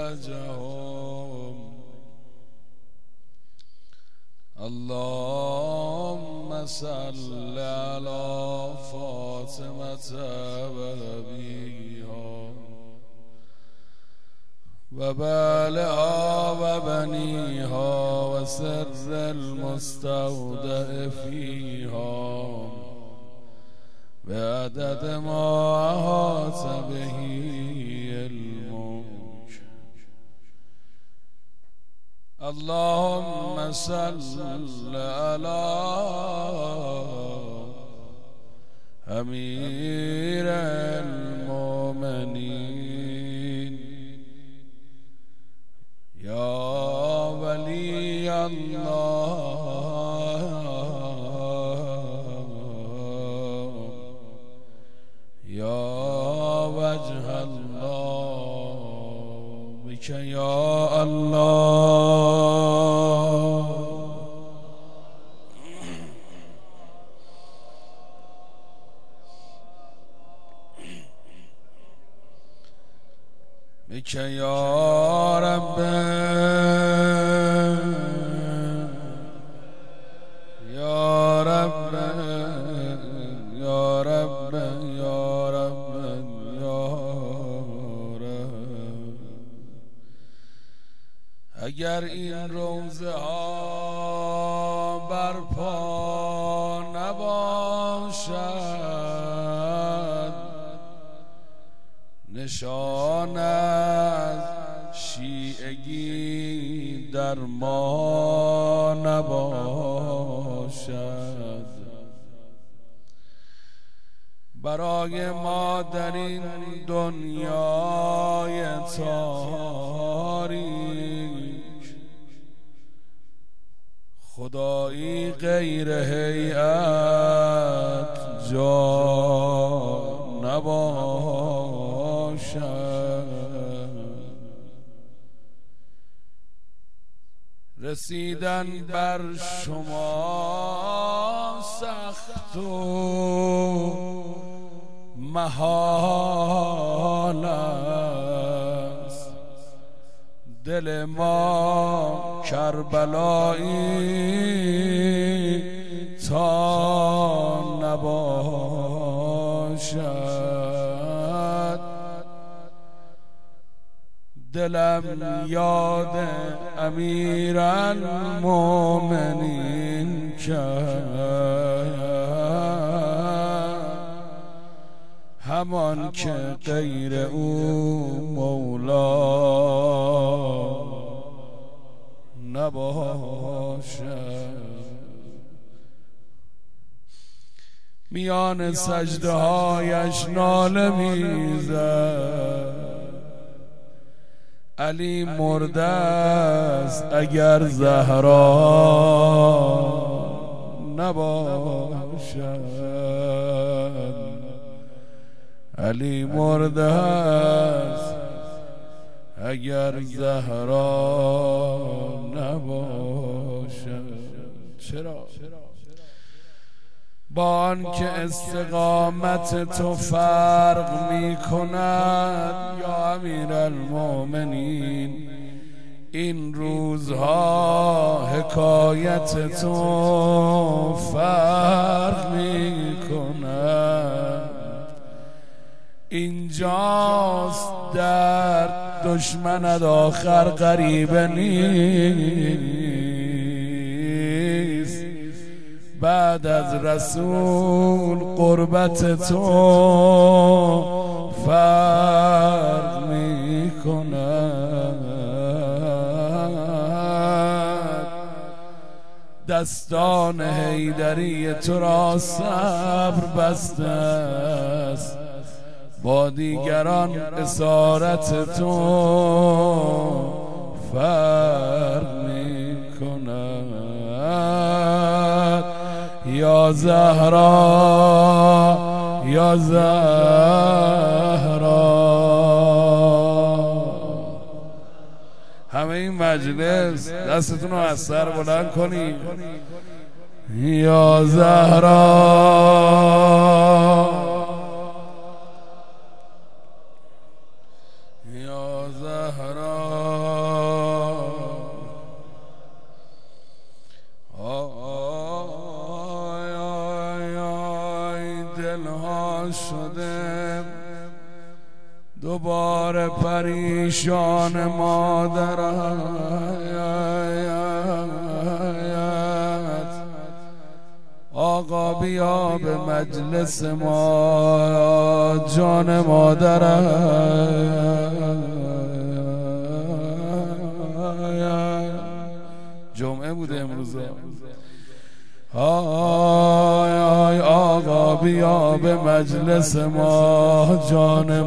وجههم اللهم صل على فاطمة وأبيها وبالها وبنيها وسر المستودع فيها بعدد ما أحاط به علمك اللهم صل على أمير المؤمنين يا ولي الله يا وجه الله بك يا الله بك يا رب يا رب يا رب يا رب يا رب اگر این روزه ها برپا نباشد نشان از شیعگی در ما نباشد برای ما در این دنیای تاریک خدایی غیر هیئت جا نباشد رسیدن بر شما سخت و محال است دل ما کربلایی تا نباشد دلم یاد امیرالمومنین کرد همان که غیر او مولا نباشد میان سجده هایش ناله میزد علی مرده است اگر زهرا نباشد علی مرده است اگر زهرا نباشد چرا؟ با آنکه استقامت تو فرق می کند یا امیرالمؤمنین این روزها حکایت تو فرق می کند اینجاست در دشمنت آخر غریبه نیست بعد از رسول قربت تو فرق می کند دستان حیدری تو را صبر بسته است با دیگران اسارت تو فرق می کند یا زهرا یا زهرا همه این مجلس دستتون رو از سر بلند کنید یا زهرا یا زهرا بار پریشان مادرت آقا بیا به مجلس ما جان مادرت. جمعه بوده امروز. آی آقا بیا به مجلس ما جان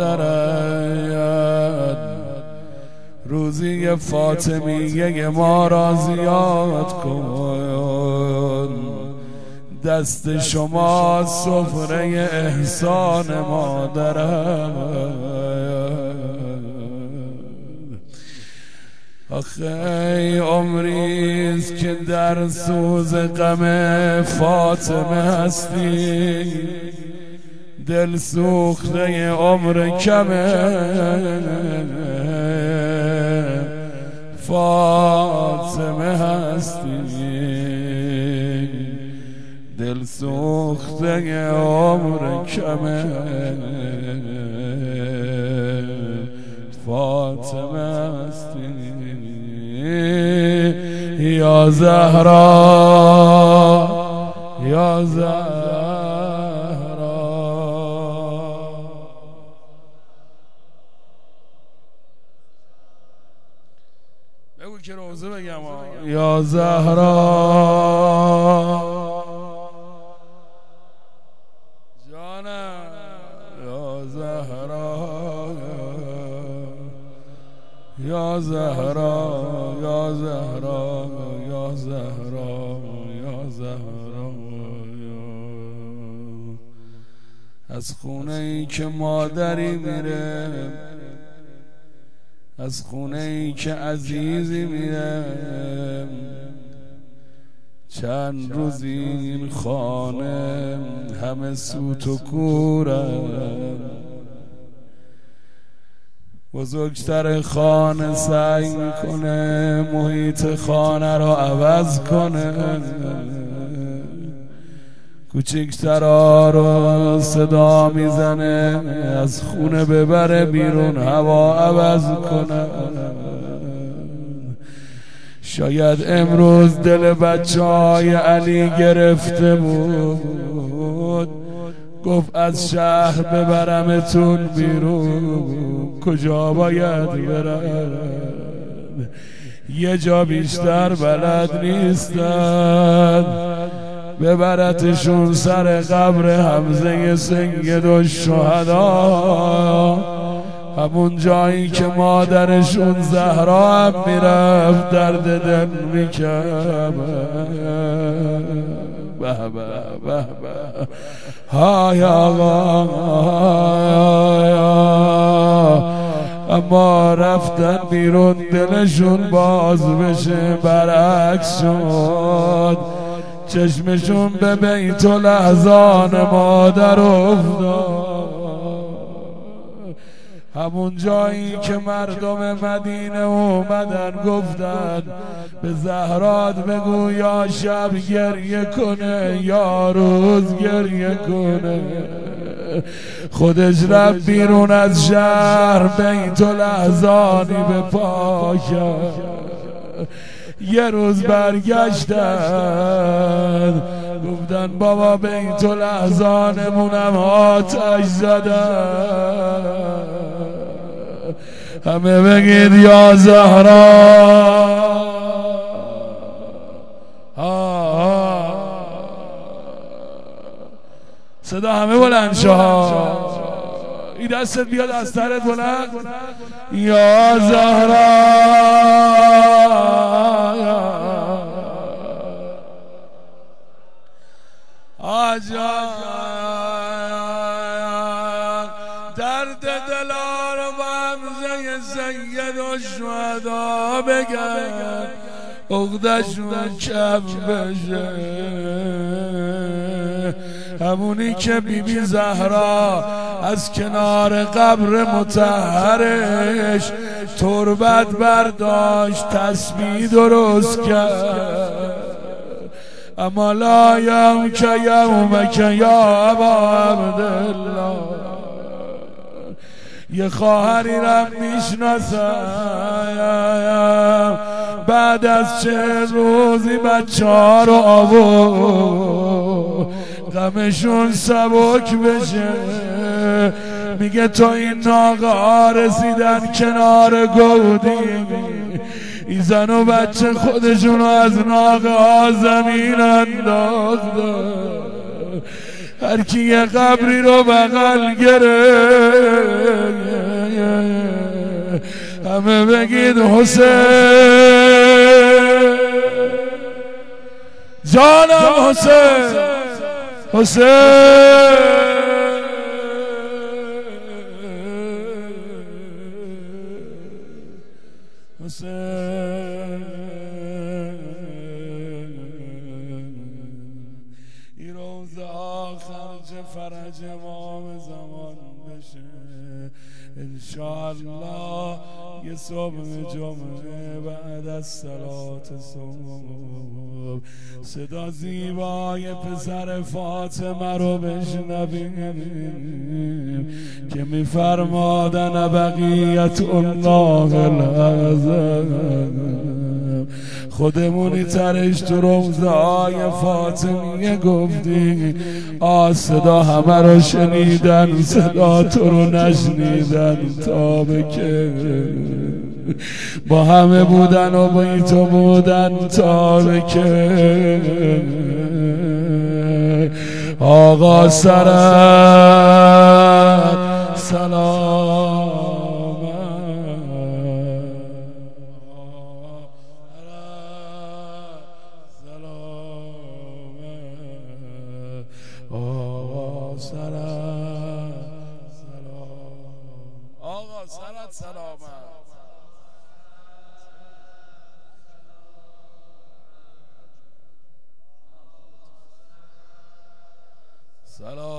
مادرت روزی فاطمیه ما را زیاد کن دست شما سفره احسان مادرت. آخه عمریست که در سوز غم فاطمه هستی دل سوخته عمر کمه فاطمه هستی دل سوخته عمر کمه فاطمه هستی یا زهرا یا زهرا. بگو که روزه بگم یا زهرا جانم یا زهرا یا زهرا یا زهرا یا زهرا یا زهرا. از خونه ای که مادری میره از خونه ای که عزیزی میره چند روزی این خانه همه سوت و کورم بزرگتر خانه سعی میکنه محیط خانه را عوض کنه کوچکترها رو صدا میزنه از خونه ببره بیرون هوا عوض کنه. شاید امروز دل بچه‌های علی گرفته بود گفت از شهر ببرمتون بیرون کجا باید برن یه جا بیشتر بلد نیستن ببرتشون سر قبر حمزه سید الشهدا همون جایی که مادرشون زهرا هم میرفت درد دل میکرد. به به به به های آقا اما رفتن بیرون دلشون باز بشه برعکس شد چشمشون به بیت الاحزان مادر افتاد همون جایی که مردم مدینه اومدن گفتن به زهرات بگو یا شب گریه کنه یا روز گریه کنه خودش رفت بیرون از شهر بیت الاحزانی به پا کرد یه روز برگشتن گفتن بابا بیت الاحزانمونم آتش زدن همه بگید یا زهرا صدا همه بلند شها این دستت بیاد از سرت بلند یا زهرا آجا درد دلار و حمزه سید الشهدا بگن عقدشون کم بشه همونی که بیبی زهرا از کنار قبر مطهرش تربت برداشت تسبیح درست کرد اما لا یومک یومک یا ابا عبدالله یه خواهری رم میشناسم بعد از 40 روزی بچه ها رو آورد غمشون سبک بشه میگه تو این ناقه ها رسیدن کنار گودی این زن و بچه خودشونو از ناقه ها زمین انداختن هر کی یه قبری رو بغل گرفت همه بگید حسین جانم حسین حسین حسین این روز آخر چه فرج امام زمان بشه انشاءالله یه صبح جمعه بعد از صلات صبح صدا زیبای پسر فاطمه رو بشنویم که میفرمادن بقیت الله العظیم خودمونی ترش تو روضه‌های فاطمیه گفتی صدا همه رو شنیدن صدا تو رو نشنیدن تا بکه با همه بودن و با تو بودن تا بکه آقا سرت سلام آقا سرت سلامت سلام